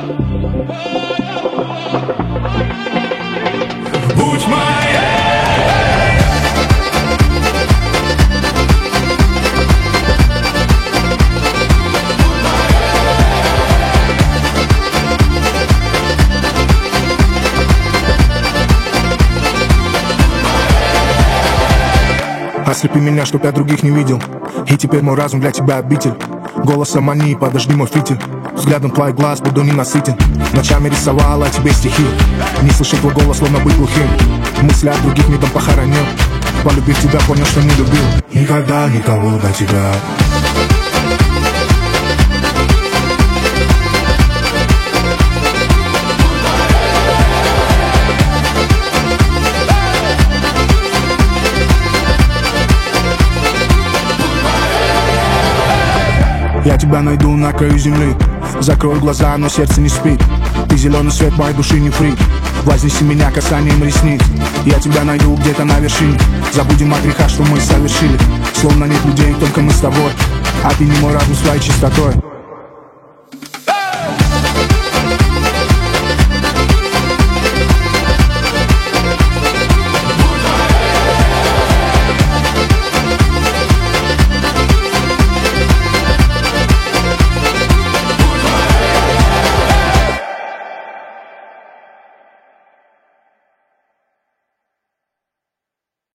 Будь моей. Ослепи меня, чтоб я других не видел. И теперь мой разум для тебя обитель. Голосом мании, подожди мой фитиль. Взглядом твоих глаз буду ненасытен. Ночами рисовала о тебе стихи. Не слышать твой голос, словно быть глухим. Мысли о других мигом похоронил. Полюбив тебя, понял, что не любил. Никогда никого до тебя. Я тебя найду на краю земли. Закрою глаза, но сердце не спит. Ты зеленый свет моей души, не фрик. Вознеси меня касанием ресниц. Я тебя найду где-то на вершине. Забудем о грехах, что мы совершили. Словно нет людей, только мы с тобой. А ты не мой разум своей чистотой.